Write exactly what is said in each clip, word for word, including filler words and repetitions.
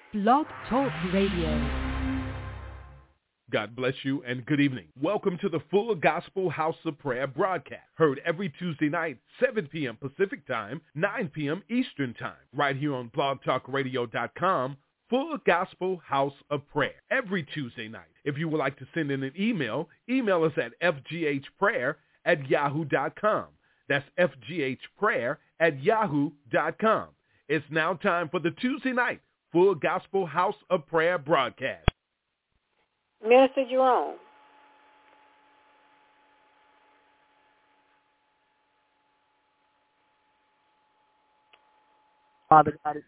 Blog Talk Radio. God bless you and good evening. Welcome to the Full Gospel House of Prayer broadcast, heard every Tuesday night, seven p.m. Pacific Time, nine p.m. Eastern Time, right here on blog talk radio dot com, Full Gospel House of Prayer, every Tuesday night. If you would like to send in an email, email us at f g h prayer at yahoo dot com. That's f g h prayer at yahoo dot com. It's now time for the Tuesday night Full Gospel House of Prayer broadcast. Minister Jerome. Father God,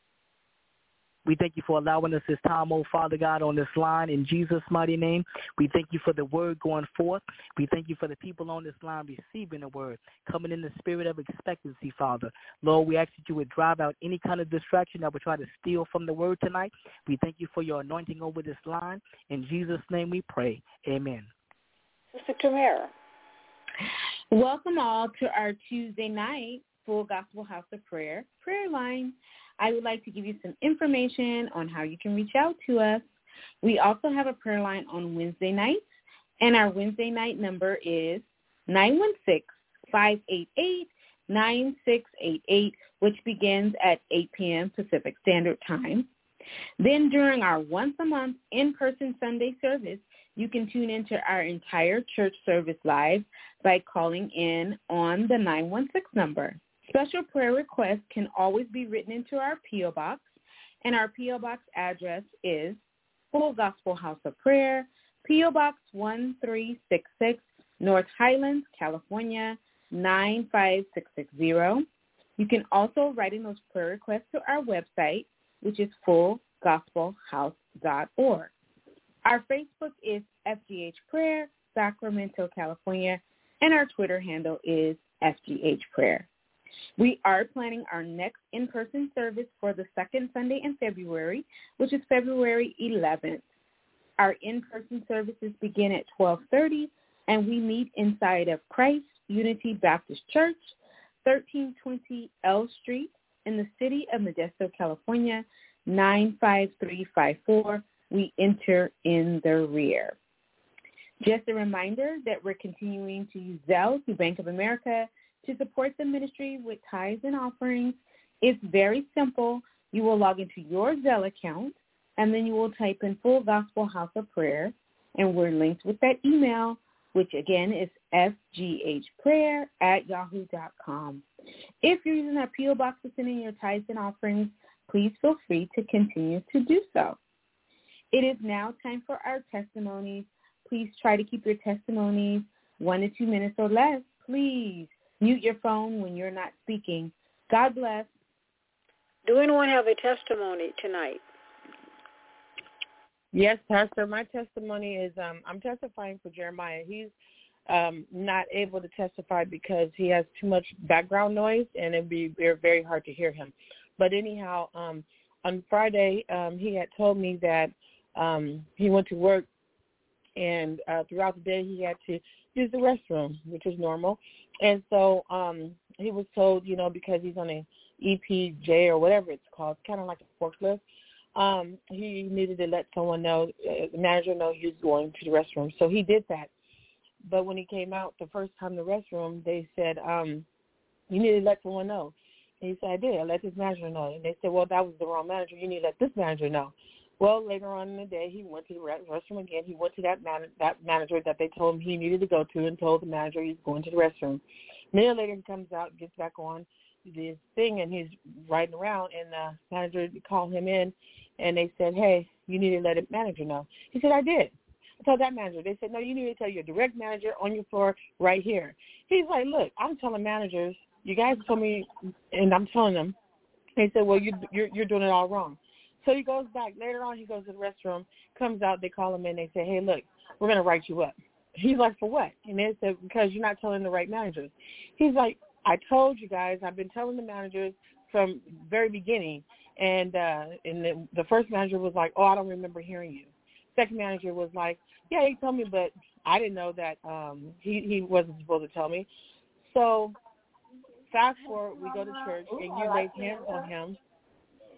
we thank you for allowing us this time, oh Father God, on this line in Jesus' mighty name. We thank you for the word going forth. We thank you for the people on this line receiving the word, coming in the spirit of expectancy, Father. Lord, we ask that you would drive out any kind of distraction that would try to steal from the word tonight. We thank you for your anointing over this line. In Jesus' name we pray. Amen. Sister Tamara. Welcome all to our Tuesday night Full Gospel House of Prayer prayer line. I would like to give you some information on how you can reach out to us. We also have a prayer line on Wednesday nights, and our Wednesday night number is nine one six, five eight eight, nine six eight eight, which begins at eight p.m. Pacific Standard Time. Then during our once-a-month in-person Sunday service, you can tune into our entire church service live by calling in on the nine one six number. Special prayer requests can always be written into our P O. Box, and our P O. Box address is Full Gospel House of Prayer, P O. Box one three six six, North Highlands, California, nine five six six zero. You can also write in those prayer requests to our website, which is full gospel house dot org. Our Facebook is F G H Prayer, Sacramento, California, and our Twitter handle is F G H Prayer. We are planning our next in-person service for the second Sunday in February, which is February eleventh. Our in-person services begin at twelve thirty, and we meet inside of Christ Unity Baptist Church, thirteen twenty L Street, in the city of Modesto, California, nine five three five four. We enter in the rear. Just a reminder that we're continuing to use Zelle through Bank of America to support the ministry with tithes and offerings. It's very simple. You will log into your Zelle account, and then you will type in Full Gospel House of Prayer, and we're linked with that email, which again is f g h prayer at yahoo dot com. If you're using our P O. Box to send in your tithes and offerings, please feel free to continue to do so. It is now time for our testimonies. Please try to keep your testimonies one to two minutes or less. Please mute your phone when you're not speaking. God bless. Do anyone have a testimony tonight? Yes, Pastor. My testimony is um, I'm testifying for Jeremiah. He's um, not able to testify because he has too much background noise, and it'd be very hard to hear him. But anyhow, um, on Friday, um, he had told me that um, he went to work, and uh, throughout the day he had to use the restroom, which is normal. And so um, he was told, you know, because he's on a E P J or whatever it's called, kind of like a forklift, um, he needed to let someone know, uh, the manager know he was going to the restroom. So he did that. But when he came out the first time in the restroom, they said, um, you need to let someone know. And he said, I did. I let this manager know. And they said, well, that was the wrong manager. You need to let this manager know. Well, later on in the day, he went to the restroom again. He went to that man- that manager that they told him he needed to go to and told the manager he's going to the restroom. A minute later, he comes out, gets back on this thing, and he's riding around, and the manager called him in, and they said, hey, you need to let the manager know. He said, I did. I told that manager. They said, no, you need to tell your direct manager on your floor right here. He's like, look, I'm telling managers, you guys told me, and I'm telling them. They said, well, you, you're, you're doing it all wrong. So he goes back. Later on, he goes to the restroom, comes out, they call him in, they say, hey, look, we're going to write you up. He's like, for what? And they said, because you're not telling the right managers. He's like, I told you guys, I've been telling the managers from the very beginning. And, uh, and the, the first manager was like, oh, I don't remember hearing you. Second manager was like, yeah, he told me, but I didn't know that um, he, he wasn't supposed to tell me. So fast forward, we go to church, and you laid hands on him.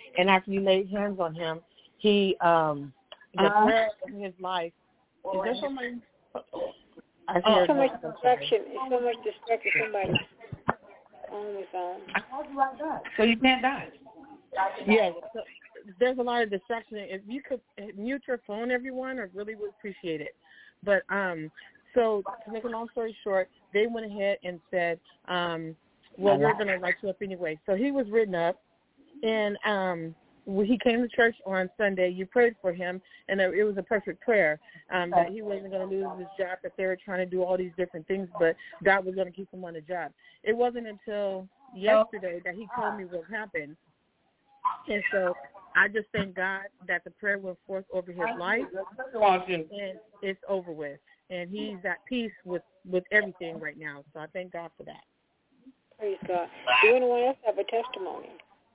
and after you laid hands on him, he um, the uh, prayer in his life. Is there somebody? I oh, so much distraction. It's so much distraction. Somebody on the phone. So you can't die. Yes. So there's a lot of distraction. If you could mute your phone, everyone, I really would appreciate it. But um, so to make a long story short, they went ahead and said, um, well, we're going to write you up anyway. So he was written up, and um, when he came to church on Sunday, you prayed for him, and it was a perfect prayer um, that he wasn't going to lose his job, that they were trying to do all these different things, but God was going to keep him on the job. It wasn't until yesterday that he told me what happened. And so I just thank God that the prayer went forth over his life, and it's over with. And he's at peace with, with everything right now. So I thank God for that. Praise God. Do anyone else have a testimony?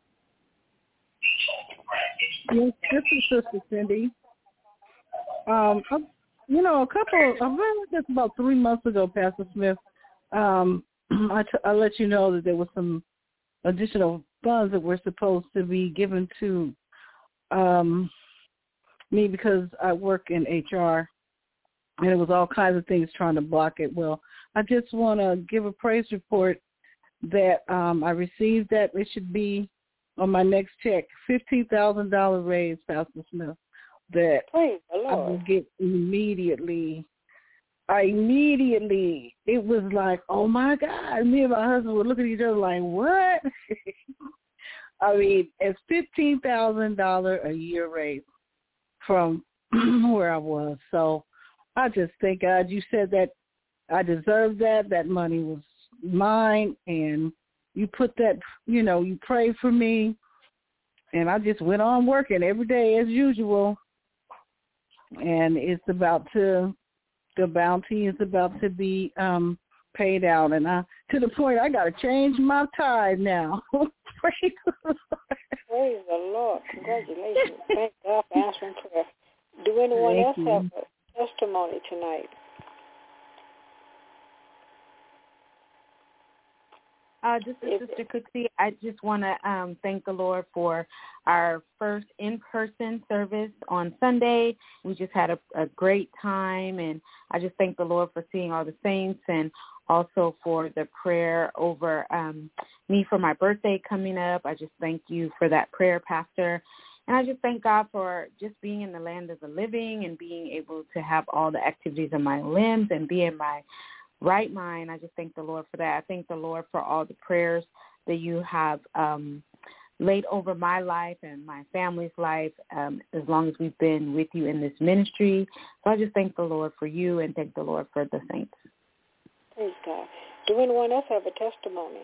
Yes, this is Sister Cindy. Um, I, you know, a couple, I read this about three months ago, Pastor Smith. Um, I, t- I let you know that there was some additional funds that were supposed to be given to um, me because I work in H R, and it was all kinds of things trying to block it. Well, I just want to give a praise report that um, I received that it should be on my next check, fifteen thousand dollars raise, Pastor Smith, that praise the Lord. I will get immediately. I immediately, it was like, oh, my God. Me and my husband would look at each other like, what? I mean, it's fifteen thousand dollars a year raise from where I was. So I just thank God you said that I deserved that. That money was mine, and you put that, you know, you prayed for me, and I just went on working every day as usual. And it's about to, the bounty is about to be um, paid out. And I, to the point, I got to change my tithe now. Praise the Lord. Praise the Lord. Congratulations. Thank God for answering prayer. Do anyone Thank else you. have a testimony tonight? Uh, this is Sister Cooksey. I just want to um, thank the Lord for our first in-person service on Sunday. We just had a, a great time, and I just thank the Lord for seeing all the saints, and also for the prayer over um, me for my birthday coming up. I just thank you for that prayer, Pastor. And I just thank God for just being in the land of the living and being able to have all the activities of my limbs and be in my right mind. I just thank the Lord for that. I thank the Lord for all the prayers that you have um, laid over my life and my family's life um, as long as we've been with you in this ministry. So I just thank the Lord for you and thank the Lord for the saints. Praise God. Do anyone else have a testimony?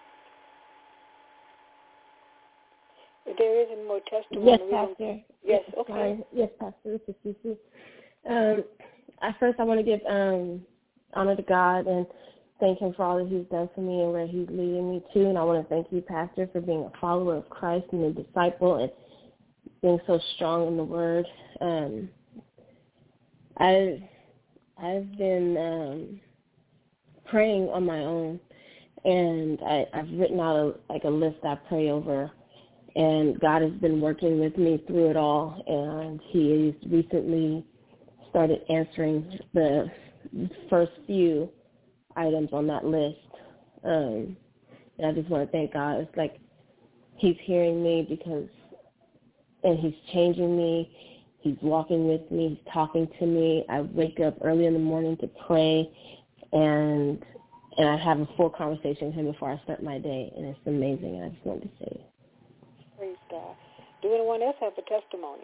If there isn't more testimony. Yes, Pastor. Yes, okay. Sorry. Yes, Pastor. This is Cece. Um, at first, I want to give um, honor to God and thank him for all that he's done for me and where he's leading me to. And I want to thank you, Pastor, for being a follower of Christ and a disciple and being so strong in the Word. Um, I've, I've been um, praying on my own, and I, I've written out a, like a list I pray over. And God has been working with me through it all, and he has recently started answering the first few items on that list. Um, and I just want to thank God. It's like he's hearing me because, and he's changing me. He's walking with me. He's talking to me. I wake up early in the morning to pray, and and I have a full conversation with him before I start my day, and it's amazing. And I just wanted to say it. Praise God. Do anyone else have a testimony?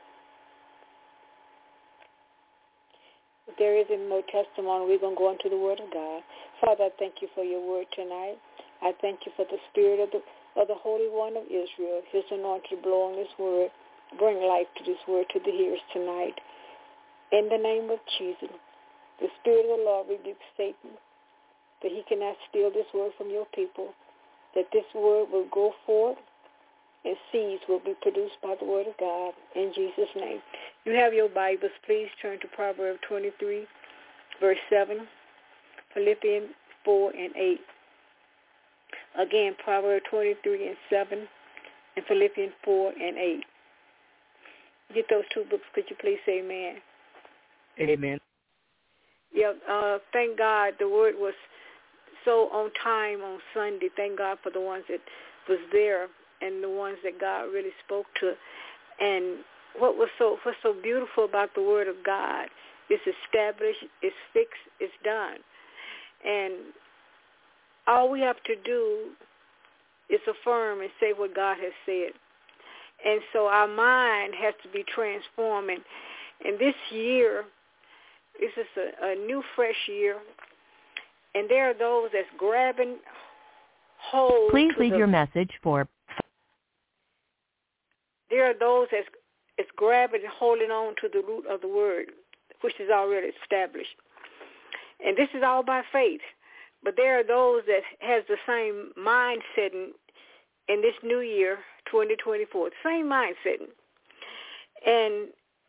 If there isn't more testimony, we're going to go into the Word of God. Father, I thank you for your word tonight. I thank you for the Spirit of the of the Holy One of Israel, his anointed blow on this word. Bring life to this word to the hearers tonight. In the name of Jesus, the Spirit of the Lord rebukes Satan, that he cannot steal this word from your people, that this word will go forth and seeds will be produced by the word of God in Jesus' name. You have your Bibles. Please turn to Proverbs twenty-three, verse seven, Philippians four and eight. Again, Proverbs twenty-three and seven, and Philippians four and eight. Get those two books. Could you please say amen? Amen. Yeah, uh, thank God the word was so on time on Sunday. Thank God for the ones that was there and the ones that God really spoke to. And what was so what's so beautiful about the word of God, it's established, it's fixed, it's done. And all we have to do is affirm and say what God has said. And so our mind has to be transformed. And, and this year, this is a, a new, fresh year. And there are those that's grabbing hold. Please to leave the, your message for... There are those that's, that's grabbing and holding on to the root of the word, which is already established. And this is all by faith. But there are those that has the same mindset in, in this new year, twenty twenty-four, the same mindset. And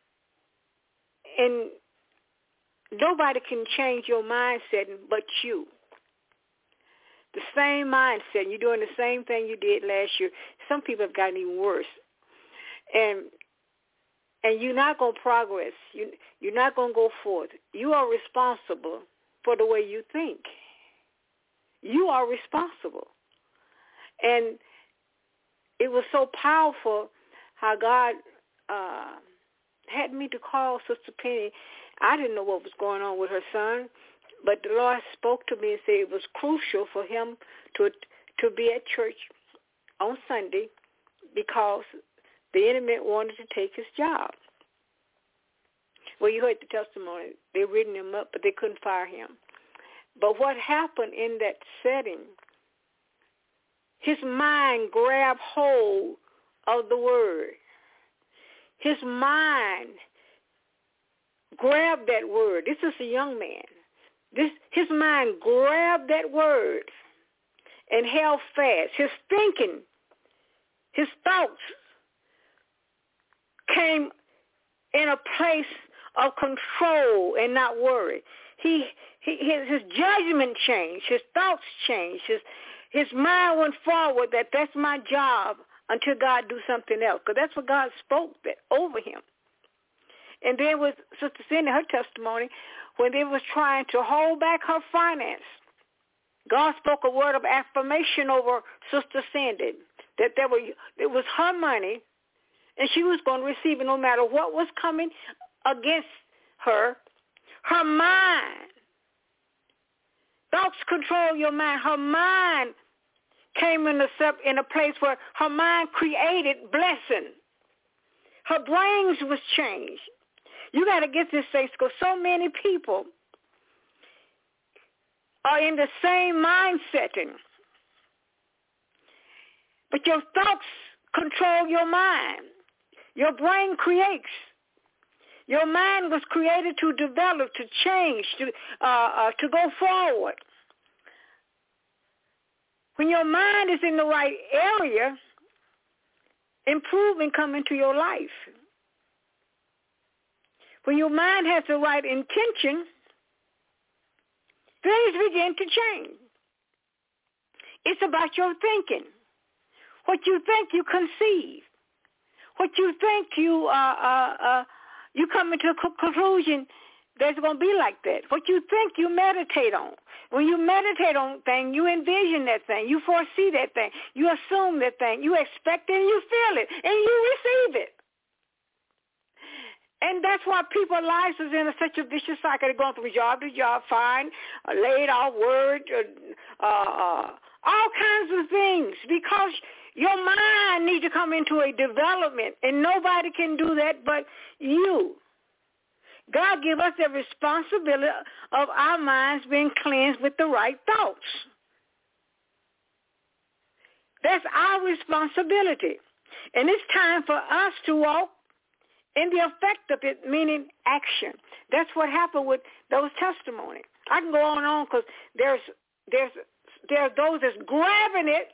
and nobody can change your mindset but you. The same mindset. You're doing the same thing you did last year. Some people have gotten even worse. And and you're not going to progress. You, you're not going to go forth. You are responsible for the way you think. You are responsible. And it was so powerful how God uh, had me to call Sister Penny. I didn't know what was going on with her son, but the Lord spoke to me and said it was crucial for him to to be at church on Sunday because the enemy wanted to take his job. Well, you heard the testimony. They'd written him up, but they couldn't fire him. But what happened in that setting, his mind grabbed hold of the word. His mind grabbed that word. This is a young man. This his mind grabbed that word and held fast. His thinking, his thoughts came in a place of control and not worry. He, he his, his judgment changed. His thoughts changed. His his mind went forward that that's my job until God do something else. Because that's what God spoke that over him. And then with Sister Cindy, her testimony, when they was trying to hold back her finance, God spoke a word of affirmation over Sister Cindy, that there were, it was her money, and she was going to receive it no matter what was coming against her. Her mind, thoughts control your mind. Her mind came in a, in a place where her mind created blessing. Her brains was changed. You got to get this thing because so many people are in the same mindset. But your thoughts control your mind. Your brain creates. Your mind was created to develop, to change, to uh, uh, to go forward. When your mind is in the right area, improvement comes into your life. When your mind has the right intention, things begin to change. It's about your thinking. What you think, you conceive. What you think, you uh, uh, uh, you come into a conclusion that's going to be like that. What you think, you meditate on. When you meditate on thing, you envision that thing. You foresee that thing. You assume that thing. You expect it and you feel it. And you receive it. And that's why people's lives is in a, such a vicious cycle. They're going from job to job, fine, uh, laid off, word, uh, uh, all kinds of things. Because your mind needs to come into a development. And nobody can do that but you. God give us the responsibility of our minds being cleansed with the right thoughts. That's our responsibility. And it's time for us to walk in the effect of it, meaning action. That's what happened with those testimonies. I can go on and on because there's, there's, there are those that's grabbing it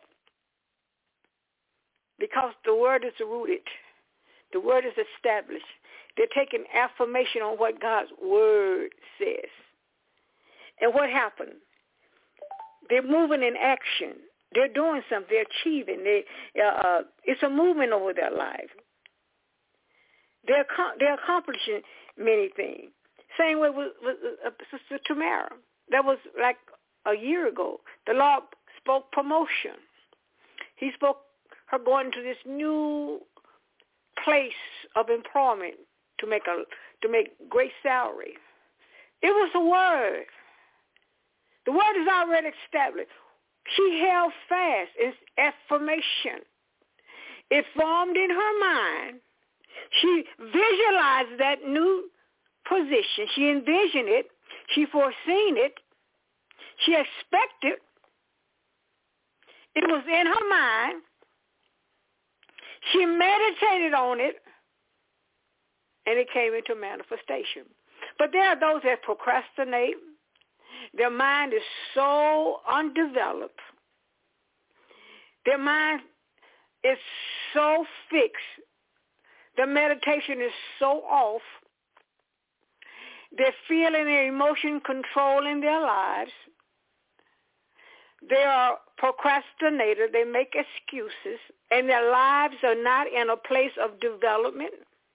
because the word is rooted. The word is established. They're taking affirmation on what God's word says. And what happened? They're moving in action. They're doing something. They're achieving. They, uh, it's a movement over their life. They're, they're accomplishing many things. Same way with, with uh, Sister Tamara. That was like a year ago. The Lord spoke promotion. He spoke her going to this new place of employment to make a to make great salary. It was a word. The word is already established. She held fast. It's affirmation. It formed in her mind. She visualized that new position. She envisioned it. She foreseen it. She expected. It was in her mind. She meditated on it, and it came into manifestation. But there are those that procrastinate. Their mind is so undeveloped. Their mind is so fixed. Their meditation is so off. They're feeling their emotion controlling their lives. They are procrastinators. They make excuses, and their lives are not in a place of development.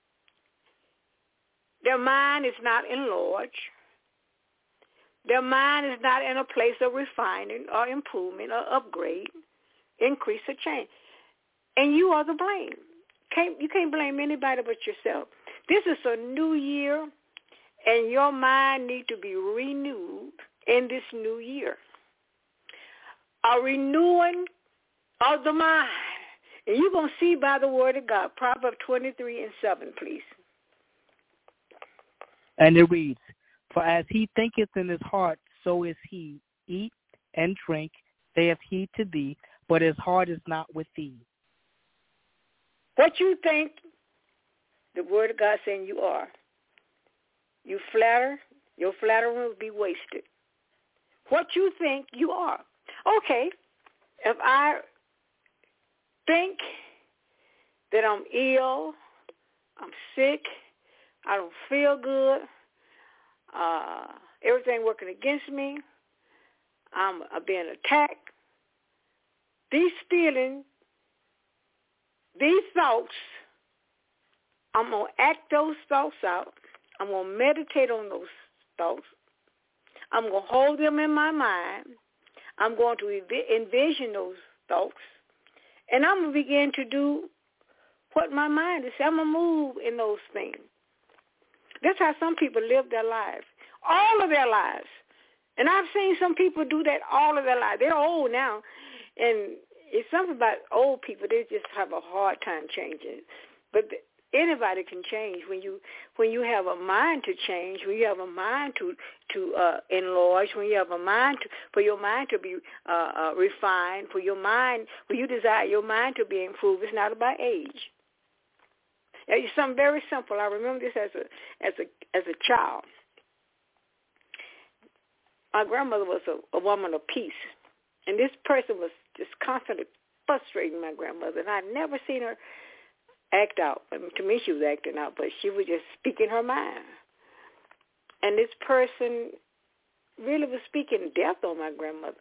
Their mind is not enlarged. Their mind is not in a place of refining or improvement or upgrade, increase or change. And you are the blame. Can't, you can't blame anybody but yourself. This is a new year, and your mind needs to be renewed in this new year. A renewing of the mind. And you're going to see by the word of God. Proverbs twenty-three and seven, please. And it reads, for as he thinketh in his heart, so is he. Eat and drink, saith he to thee, but his heart is not with thee. What you think, the word of God saying you are. You flatter, your flattering will be wasted. What you think you are. Okay, if I think that I'm ill, I'm sick, I don't feel good, uh, everything working against me, I'm uh, being attacked, these feelings, these thoughts, I'm going to act those thoughts out. I'm going to meditate on those thoughts. I'm going to hold them in my mind. I'm going to envision those thoughts. And I'm going to begin to do what my mind is. I'm going to move in those things. That's how some people live their lives, all of their lives. And I've seen some people do that all of their lives. They're old now. And it's something about old people. They just have a hard time changing. But anybody can change when you when you have a mind to change, when you have a mind to to uh, enlarge, when you have a mind to, for your mind to be uh, uh, refined, for your mind, when you desire your mind to be improved. It's not about age. It's something very simple. I remember this as a as a as a child. My grandmother was a, a woman of peace, and this person was just constantly frustrating my grandmother, and I'd never seen her act out. I mean, to me, she was acting out, but she was just speaking her mind. And this person really was speaking death on my grandmother.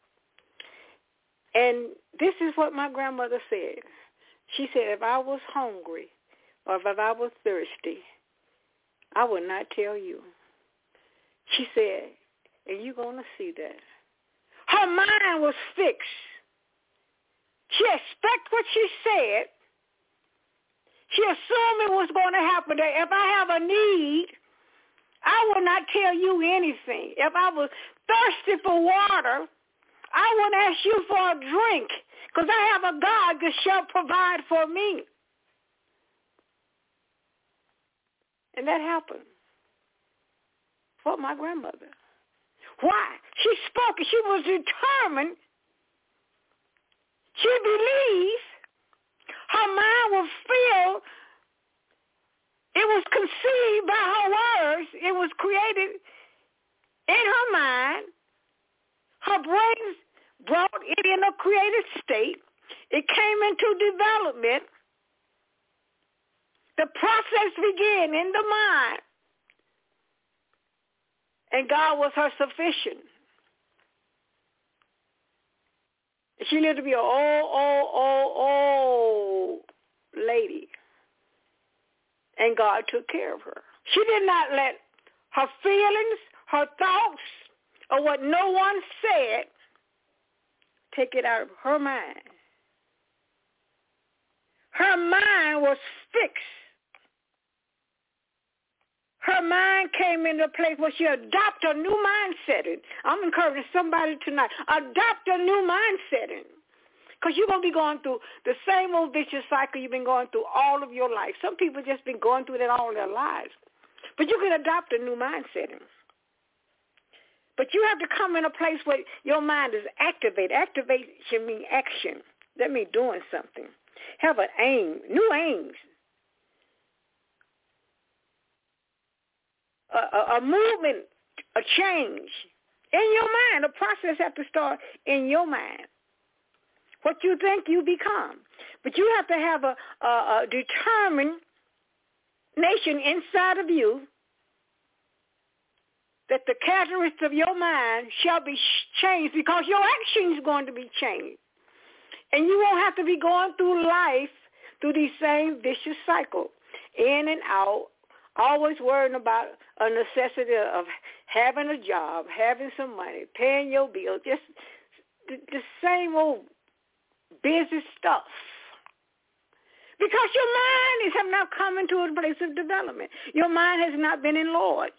And this is what my grandmother said. She said, if I was hungry or if I was thirsty, I would not tell you. She said, and you're going to see that. Her mind was fixed. She expected what she said. She assumed it was going to happen. That if I have a need, I will not tell you anything. If I was thirsty for water, I wouldn't ask you for a drink, because I have a God that shall provide for me. And that happened for my grandmother. Why? She spoke. She was determined. She believed. Her mind was filled. It was conceived by her words. It was created in her mind. Her brain brought it in a created state. It came into development. The process began in the mind. And God was her sufficient. She lived to be an old, old, old, old lady. And God took care of her. She did not let her feelings, her thoughts, or what no one said take it out of her mind. Her mind was fixed. Her mind came into a place where she adopted a new mindset. I'm encouraging somebody tonight. Adopt a new mindset. Because you're going to be going through the same old vicious cycle you've been going through all of your life. Some people just been going through that all their lives. But you can adopt a new mindset. But you have to come in a place where your mind is activated. Activation means action. That means doing something. Have an aim, new aims. A, a, a movement, a change in your mind. The process has to start in your mind. What you think, you become. But you have to have a, a, a determination inside of you that the characteristics of your mind shall be changed, because your action is going to be changed. And you won't have to be going through life through these same vicious cycles, in and out, always worrying about a necessity of having a job, having some money, paying your bills, just the, the same old busy stuff. Because your mind is have not come into a place of development. Your mind has not been enlarged.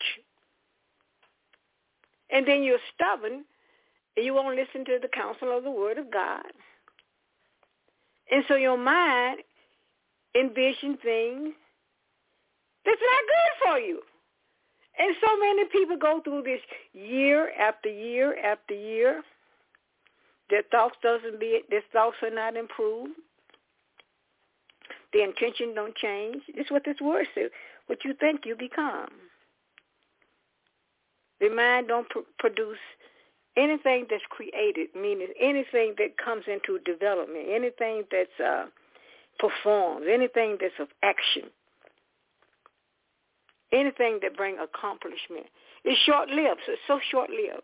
And then you're stubborn, and you won't listen to the counsel of the Word of God. And so your mind envisions things that's not good for you. And so many people go through this year after year after year. Their thoughts doesn't be, their thoughts are not improved. The intention don't change. This is what this word says. What you think, you become. The mind don't pr- produce anything that's created, meaning anything that comes into development, anything that's uh, performed, anything that's of action, anything that brings accomplishment. It's short-lived. So it's so short-lived.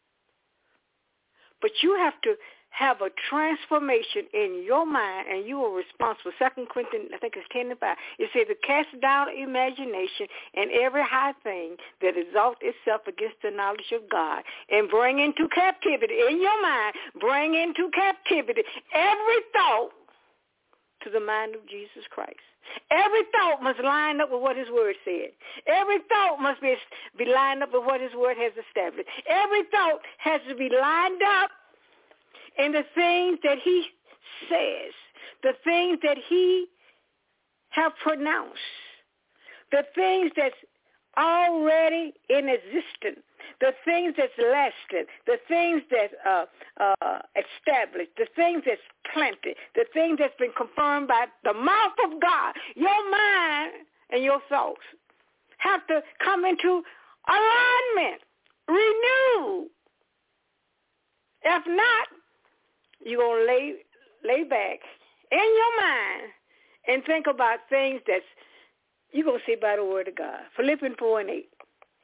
But you have to have a transformation in your mind, and you are responsible. Second Corinthians, I think it's ten and five. It says to cast down imagination and every high thing that exalts itself against the knowledge of God, and bring into captivity, in your mind, bring into captivity every thought to the mind of Jesus Christ. Every thought must line up with what his word said. Every thought must be, be lined up with what his word has established. Every thought has to be lined up in the things that he says, the things that he have pronounced, the things that's already in existence, the things that's lasting, the things that's uh, uh, established, the things that's planted, the things that's been confirmed by the mouth of God. Your mind and your thoughts have to come into alignment, renew. If not, you're going to lay, lay back in your mind and think about things that's you're going to see by the word of God. Philippians four and eight.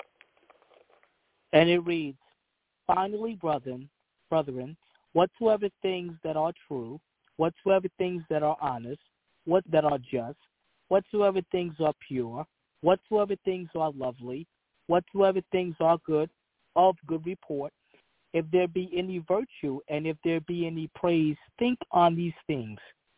And it reads, finally, brethren, brethren, whatsoever things that are true, whatsoever things that are honest, what that are just, whatsoever things are pure, whatsoever things are lovely, whatsoever things are good, of good report, if there be any virtue and if there be any praise, think on these things.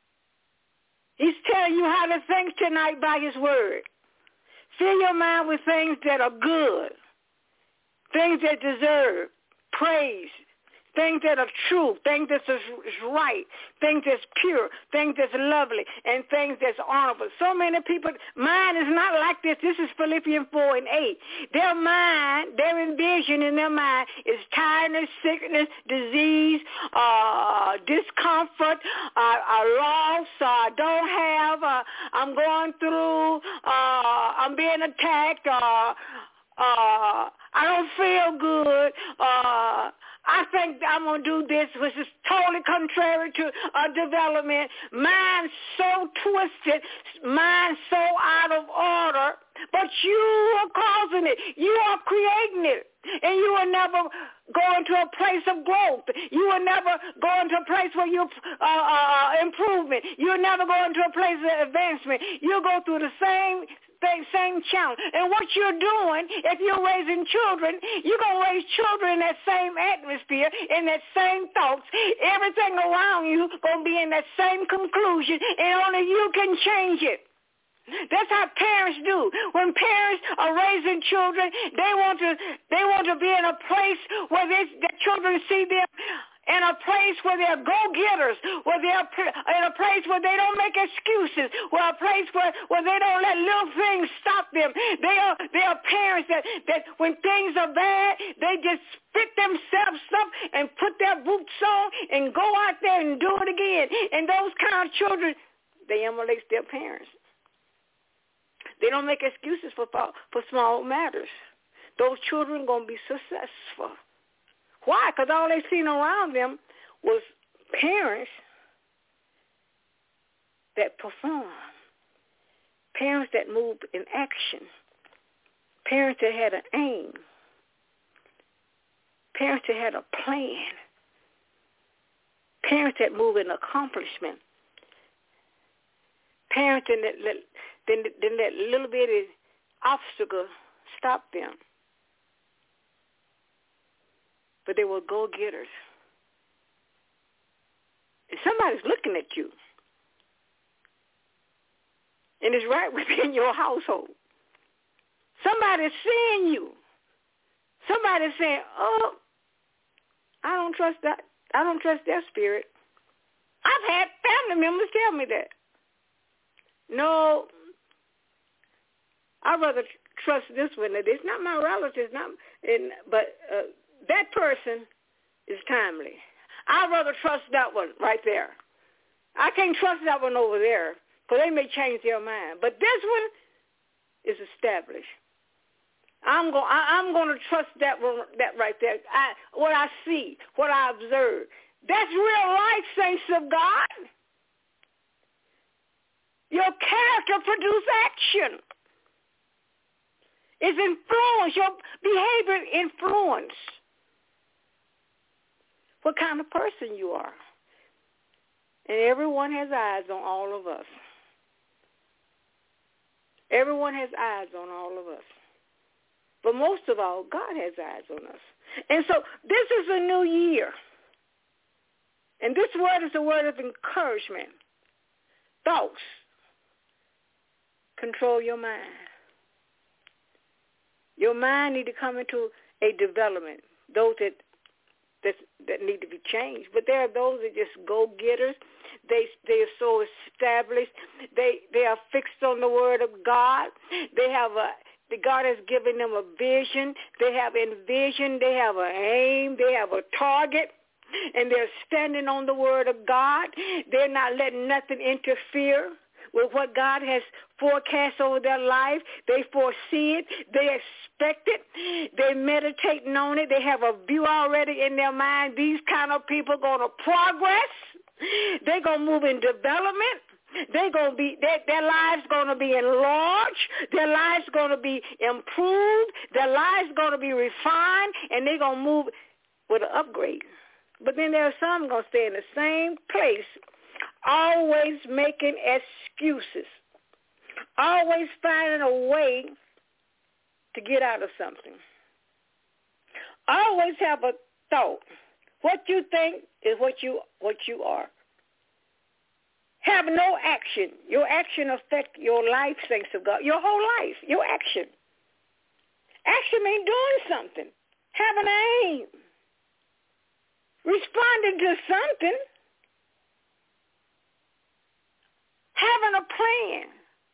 He's telling you how to think tonight by his word. Fill your mind with things that are good, things that deserve praise, things that are true, things that is right, things that's pure, things that's lovely, and things that's honorable. So many people, mind is not like this. This is Philippians four and eight. Their mind, their envision in their mind is tiredness, sickness, disease, uh, discomfort, uh, a loss, uh, don't have, uh, I'm going through, uh, I'm being attacked, uh, uh, I don't feel good, uh, I think I'm going to do this, which is totally contrary to uh, development. Mind so twisted, mind so out of order, but you are causing it. You are creating it, and you will never go into a place of growth. You will never go into a place where you uh, uh, improvement. You'll never go into a place of advancement. You'll go through the same thing, same challenge. And what you're doing, if you're raising children, you're going to raise children in that same atmosphere, in that same thoughts. Everything around you going to be in that same conclusion, and only you can change it. That's how parents do. When parents are raising children, they want to they want to be in a place where they, the children see them in a place where they're go-getters, where they're in a place where they don't make excuses, where a place where, where they don't let little things stop them. They are they are parents that, that when things are bad, they just spit themselves up and put their boots on and go out there and do it again. And those kind of children, they emulate their parents. They don't make excuses for for small matters. Those children are going to be successful. Why? Because all they seen around them was parents that perform, parents that moved in action, parents that had an aim, parents that had a plan, parents that move in accomplishment, parents that let Then, then that little bitty obstacle stopped them. But they were go-getters. And somebody's looking at you. And it's right within your household. Somebody's seeing you. Somebody's saying, oh, I don't trust that. I don't trust their spirit. I've had family members tell me that. No, I'd rather trust this one. It's not my relatives, not, and, but uh, that person is timely. I'd rather trust that one right there. I can't trust that one over there because they may change their mind. But this one is established. I'm going. I'm going to trust that one. That right there. I, what I see, what I observe. That's real life, saints of God. Your character produces action. It's influence. Your behavior influence what kind of person you are. And everyone has eyes on all of us. Everyone has eyes on all of us. But most of all, God has eyes on us. And so this is a new year. And this word is a word of encouragement. Thoughts control your mind. Your mind need to come into a development. Those that that, that need to be changed. But there are those that just go-getters. They they are so established. They they are fixed on the word of God. They have a God has given them a vision. They have envisioned. They have an aim. They have a target. And they're standing on the word of God. They're not letting nothing interfere with what God has forecast over their life. They foresee it. They expect it. They're meditating on it. They have a view already in their mind. These kind of people are going to progress. They're going to move in development. They're going to be, their, their lives going to be enlarged. Their lives going to be improved. Their lives going to be refined. And they're going to move with an upgrade. But then there are some going to stay in the same place, always making excuses, always finding a way to get out of something. Always have a thought. What you think is what you what you are. Have no action. Your action affects your life, saints of God, your whole life, your action. Action means doing something. Have an aim. Responding to something. Having a plan.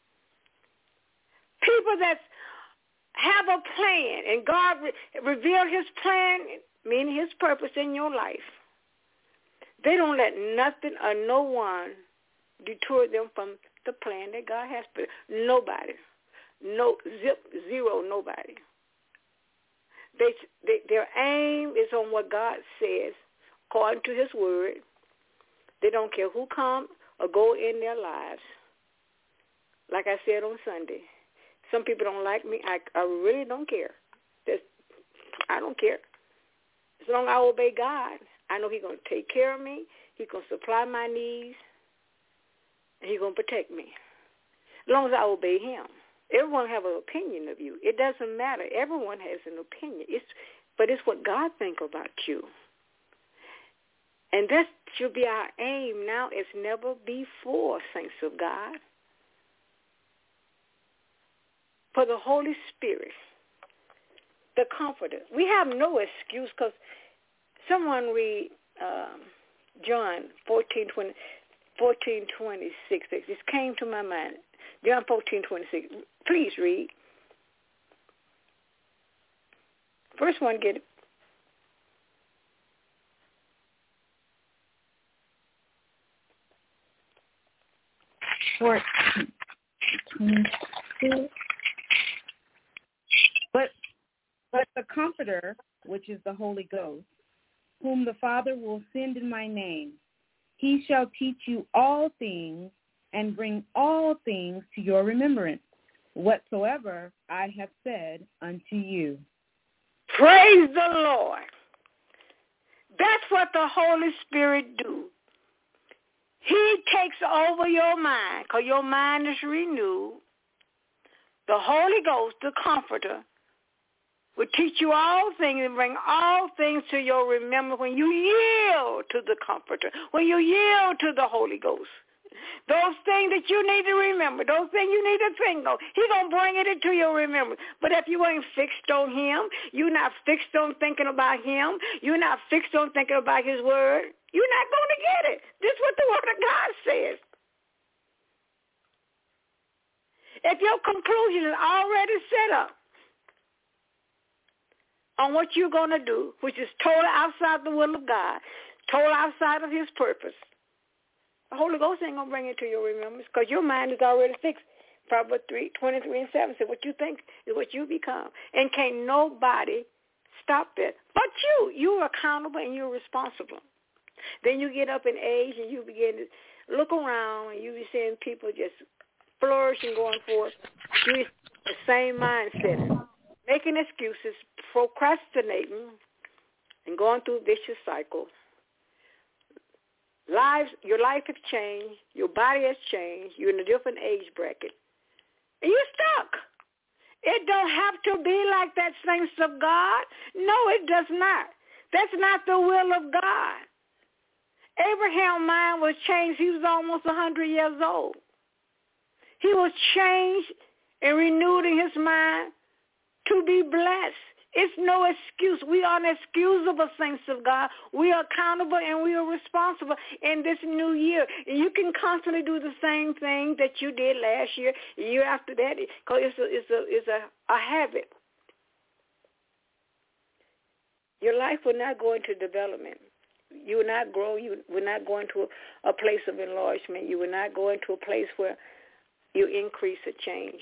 People that have a plan and God re- revealed his plan, meaning his purpose in your life, they don't let nothing or no one detour them from the plan that God has for nobody. No, zip, zero, nobody. They, they, their aim is on what God says according to his word. They don't care who come or go in their lives. Like I said on Sunday, some people don't like me. I, I really don't care. That's, I don't care. As long as I obey God, I know he's going to take care of me. He's going to supply my needs. And he's going to protect me. As long as I obey him. Everyone have an opinion of you. It doesn't matter. Everyone has an opinion. It's, but it's what God thinks about you. And that should be our aim now as never before, saints of God. For the Holy Spirit, the Comforter. We have no excuse because someone read um, John fourteen twenty, fourteen twenty-six. It just came to my mind. John fourteen twenty-six. Please read. First one, get it. fourteen twenty-six. But, but the Comforter, which is the Holy Ghost, whom the Father will send in my name, he shall teach you all things and bring all things to your remembrance, whatsoever I have said unto you. Praise the Lord. That's what the Holy Spirit do. He takes over your mind because your mind is renewed. The Holy Ghost, the Comforter, will teach you all things and bring all things to your remembrance when you yield to the Comforter, when you yield to the Holy Ghost. Those things that you need to remember, those things you need to think of, he's going to bring it into your remembrance. But if you ain't fixed on him, you're not fixed on thinking about him, you're not fixed on thinking about his word, you're not going to get it. This is what the word of God says. If your conclusion is already set up on what you're going to do, which is totally outside the will of God, totally outside of his purpose, the Holy Ghost ain't going to bring it to your remembrance because your mind is already fixed. Proverbs three, twenty-three and seven said what you think is what you become. And can't nobody stop that but you. You're accountable and you're responsible. Then you get up in age and you begin to look around and you be seeing people just flourishing, going forth. You the same mindset, making excuses, procrastinating, and going through vicious cycles. Lives, your life has changed. Your body has changed. You're in a different age bracket. And you're stuck. It don't have to be like that, saints of God. No, it does not. That's not the will of God. Abraham's mind was changed. He was almost one hundred years old. He was changed and renewed in his mind to be blessed. It's no excuse. We are inexcusable, saints of God. We are accountable and we are responsible in this new year. And you can constantly do the same thing that you did last year, year after that, because it's a, it's a, it's a, a habit. Your life will not go into development. You will not grow. You will not go into a, a place of enlargement. You will not go into a place where you increase or change.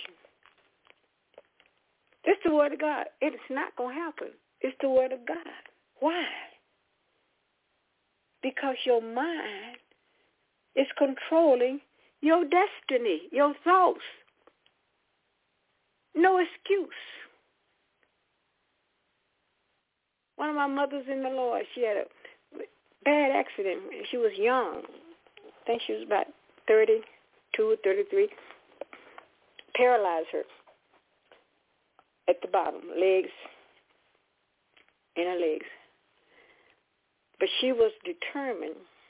It's the word of God. It's not going to happen. It's the word of God. Why? Because your mind is controlling your destiny, your thoughts. No excuse. One of my mothers in the Lord, she had a bad accident. She was young. I think she was about thirty-two or thirty-three. Paralyzed her at the bottom, legs, in her legs. But she was determined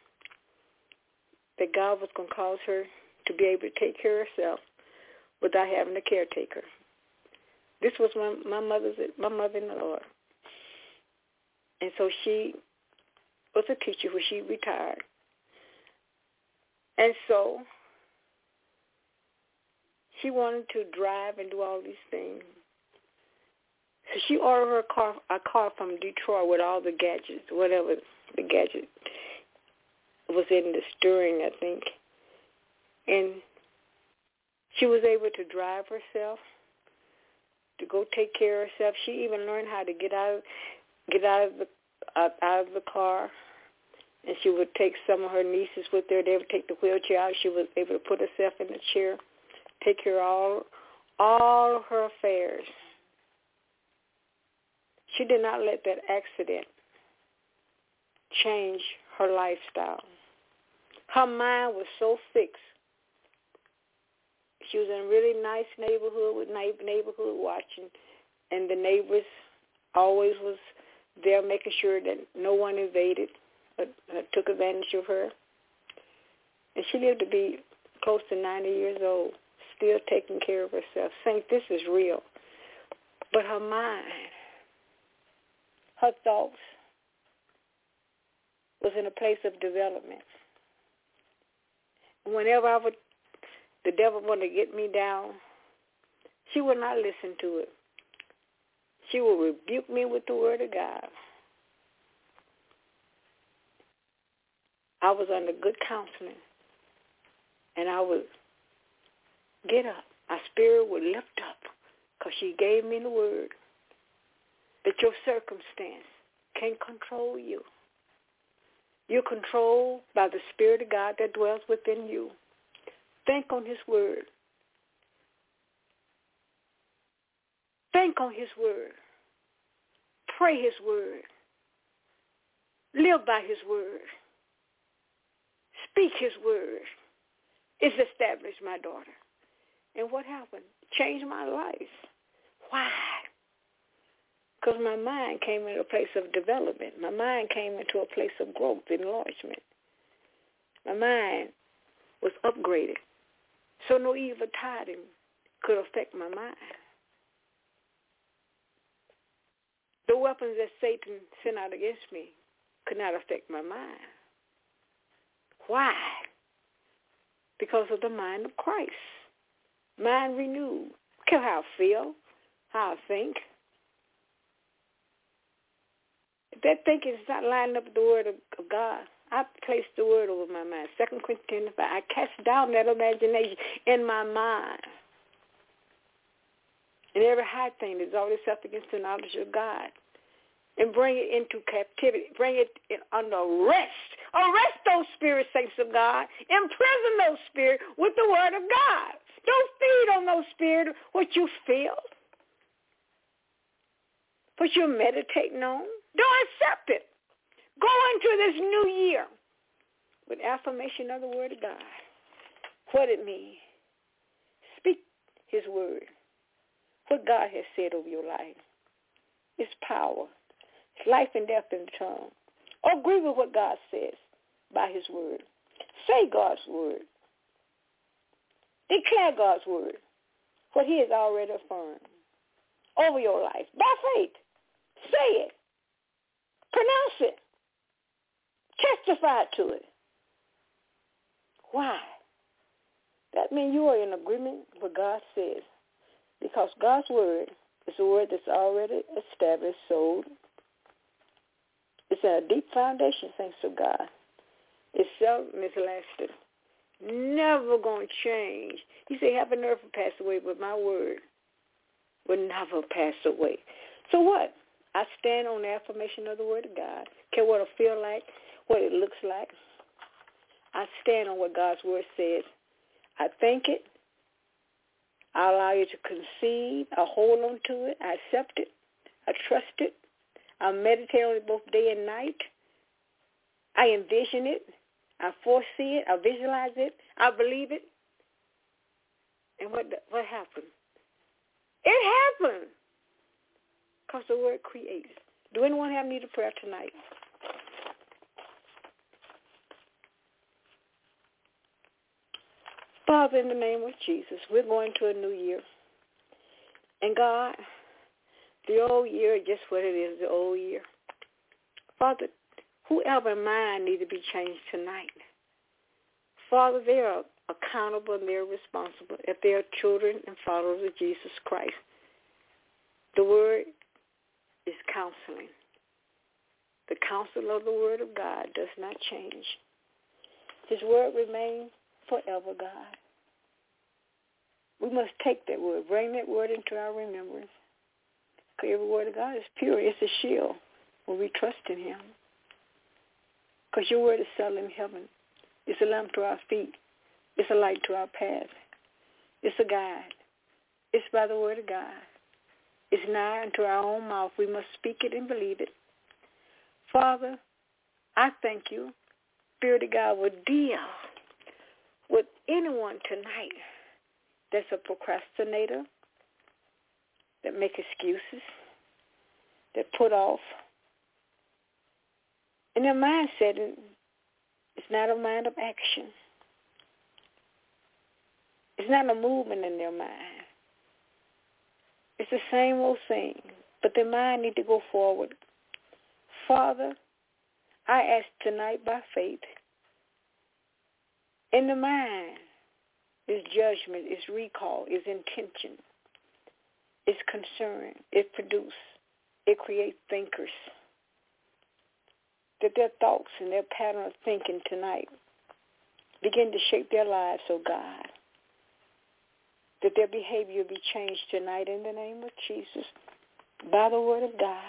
that God was going to cause her to be able to take care of herself without having a caretaker. This was my, my mother's, my mother in the Lord. And so she was a teacher when she retired. And so she wanted to drive and do all these things. So she ordered her a car, a car from Detroit with all the gadgets, whatever the gadget was in the steering, I think. And she was able to drive herself, to go take care of herself. She even learned how to get out, get out of the uh, out of the car. And she would take some of her nieces with her. They would take the wheelchair out. She was able to put herself in the chair, take care of all all of her affairs. She did not let that accident change her lifestyle. Her mind was so fixed. She was in a really nice neighborhood with neighborhood watching, and the neighbors always was there making sure that no one invaded or, or took advantage of her. And she lived to be close to ninety years old, still taking care of herself, saying this is real. But her mind, her thoughts was in a place of development. Whenever I would, the devil wanted to get me down, she would not listen to it. She would rebuke me with the word of God. I was under good counseling, and I would get up. My spirit would lift up because she gave me the word that your circumstance can't control you. You're controlled by the Spirit of God that dwells within you. Think on his word. Think on his word. Pray his word. Live by his word. Speak his word. It's established, my daughter. And what happened? Changed my life. Why? Because my mind came into a place of development. My mind came into a place of growth, enlargement. My mind was upgraded. So no evil tidings could affect my mind. The weapons that Satan sent out against me could not affect my mind. Why? Because of the mind of Christ. Mind renewed. I don't care how I feel, how I think. If that thinking is not lining up with the word of, of God, I place the word over my mind. Second Corinthians five, I cast down that imagination in my mind. And every high thing that exalts itself against the knowledge of God. And bring it into captivity. Bring it in, under arrest. Arrest those spirits, saints of God. Imprison those spirits with the word of God. Don't feed on those spirits what you feel, what you're meditating on. Don't accept it. Go into this new year with affirmation of the word of God. What it means. Speak his word. What God has said over your life. It's power. It's life and death in the tongue. Agree with what God says by his word. Say God's word. Declare God's word. What he has already affirmed over your life. By faith. Say it. Pronounce it. Testify to it. Why? That means you are in agreement with what God says. Because God's word is a word that's already established, sold. It's a deep foundation, thanks to God. It's seldom is lasting. Never going to change. He said, heaven and earth will pass away, but my word will never pass away. So what? I stand on the affirmation of the word of God. Care what I feel like, what it looks like. I stand on what God's word says. I think it. I allow you to conceive. I hold on to it. I accept it. I trust it. I meditate on it both day and night. I envision it. I foresee it. I visualize it. I believe it. And what what happened? It happened. Because the word creates. Do anyone have need of prayer tonight? Father, in the name of Jesus, we're going to a new year. And God, the old year is just what it is, the old year. Father, whoever mind need to be changed tonight. Father, they are accountable and they're responsible if they are children and followers of Jesus Christ. The word is counseling. The counsel of the word of God does not change. His word remains forever, God. We must take that word, bring that word into our remembrance. Because every word of God is pure. It's a shield when we trust in him. Because your word is settled in heaven. It's a lamp to our feet. It's a light to our path. It's a guide. It's by the word of God. It's nigh unto our own mouth. We must speak it and believe it. Father, I thank you, Spirit of God, will deal with anyone tonight that's a procrastinator, that make excuses, that put off. And their mindset is not a mind of action. It's not a movement in their mind. It's the same old thing, but their mind need to go forward. Father, I ask tonight by faith, in the mind is judgment, is recall, is intention, is concern, it produces, it creates thinkers. That their thoughts and their pattern of thinking tonight begin to shape their lives, oh God. That their behavior be changed tonight in the name of Jesus by the word of God.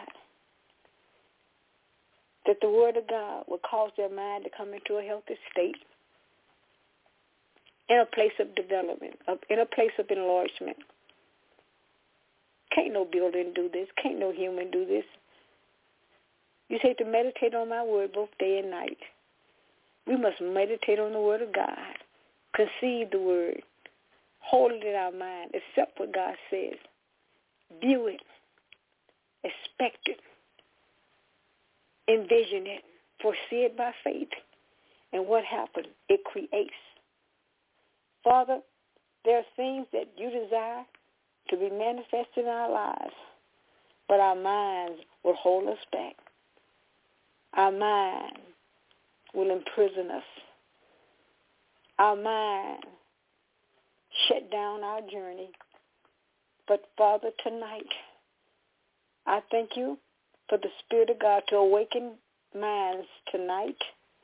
That the word of God will cause their mind to come into a healthy state, in a place of development, in a place of enlargement. Can't no building do this. Can't no human do this. You say to meditate on my word both day and night. We must meditate on the word of God, conceive the word, hold it in our mind, accept what God says, view it, expect it, envision it, foresee it by faith. And what happened? It creates. Father, there are things that you desire to be manifested in our lives, but our minds will hold us back. Our mind will imprison us. Our mind shut down our journey. But Father, tonight, I thank you for the Spirit of God to awaken minds tonight,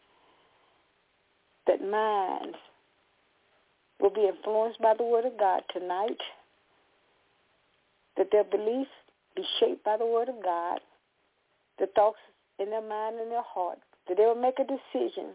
that minds will be influenced by the Word of God tonight, that their beliefs be shaped by the Word of God, the thoughts in their mind and their heart, that they will make a decision.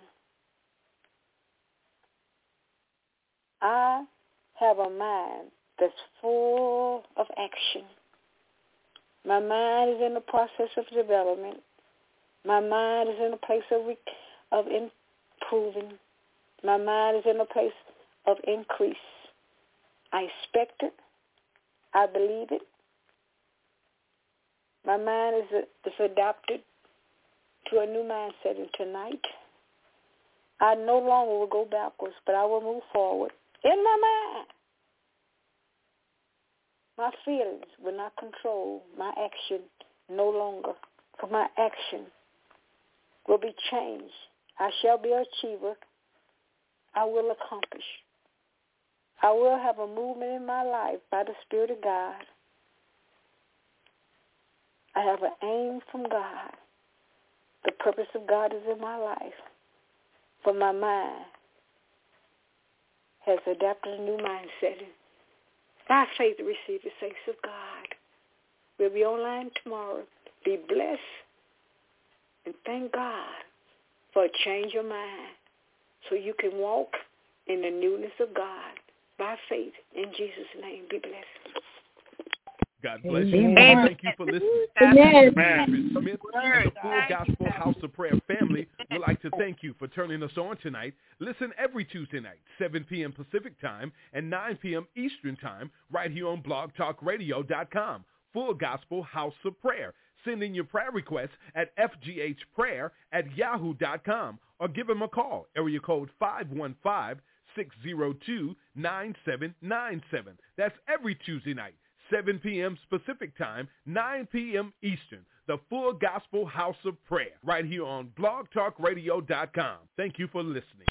I have a mind that's full of action. My mind is in the process of development. My mind is in a place of, of improving. My mind is in a place of increase. I expect it. I believe it. My mind is, is adapted to a new mindset, and tonight I no longer will go backwards, but I will move forward in my mind. My feelings will not control my action no longer, for my action will be changed. I shall be an achiever. I will accomplish. I will have a movement in my life by the Spirit of God. I have an aim from God. The purpose of God is in my life. For my mind has adapted a new mindset. By faith, receive the thanks of God. We'll be online tomorrow. Be blessed. And thank God for a change of mind so you can walk in the newness of God by faith. In Jesus' name, be blessed. God bless you. Amen. Thank you for listening. Amen. Margaret Smith and the Full Gospel House of Prayer family would like to thank you for turning us on tonight. Listen every Tuesday night, seven p.m. Pacific Time and nine p.m. Eastern Time, right here on blog talk radio dot com. Full Gospel House of Prayer. Send in your prayer requests at f g h prayer at yahoo dot com or give them a call, area code five one five, six zero two, nine seven nine seven. That's every Tuesday night, seven p.m. Pacific Time, nine p.m. Eastern. The Full Gospel House of Prayer, right here on blog talk radio dot com. Thank you for listening.